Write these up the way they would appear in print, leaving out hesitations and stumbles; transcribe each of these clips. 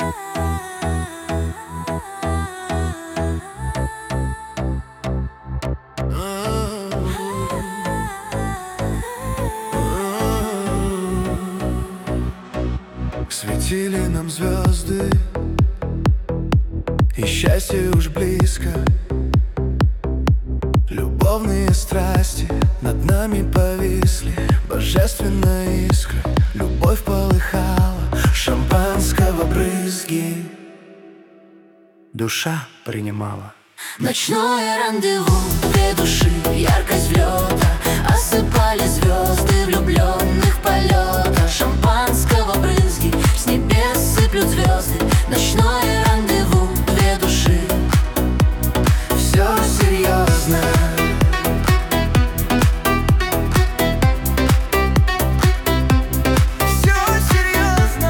Светили нам звезды, и счастье уж близко. Любовные страсти над нами повисли, божественная искра. Любовь полыхала, шампанского брызги душа принимала. Ночное рандеву, две души, яркость взлета. Осыпали звезды влюбленных полета. Шампанского брызги, с небес сыплют звезды. Ночное рандеву, две души. Все серьезно. Все серьезно.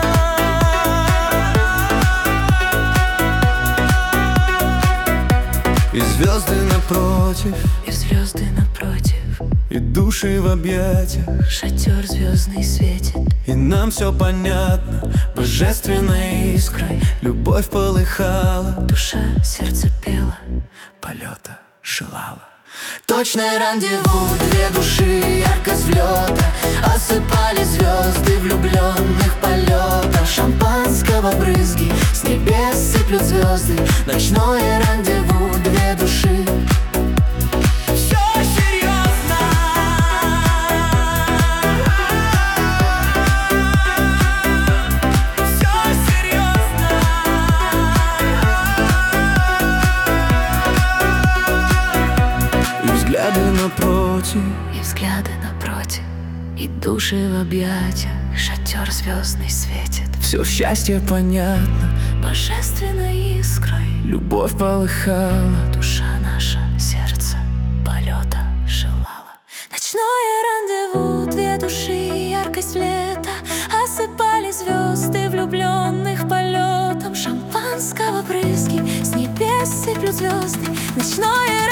И звезды напротив, И звезды напротив, и души в объятиях. шатер звездный светит. И нам все понятно, божественной искрой любовь полыхала, Душа сердце пела, полета желала. точное рандеву, две души, яркость взлета. Осыпали звезды влюбленных полета. Шампанского брызги, с небес сыплют звезды. Ночное рандеву, две души. Все серьезно. Все серьезно. И взгляды напротив, И взгляды напротив, и души в объятиях. Шатер звездный светит, все счастье понятно, божественной искрой. любовь полыхала. Душа наша сердце полета желала. Ночное рандеву, две души, яркость лета. Осыпали звезды влюбленных полетом. Шампанского брызги, с небес сыплют звезды. Ночное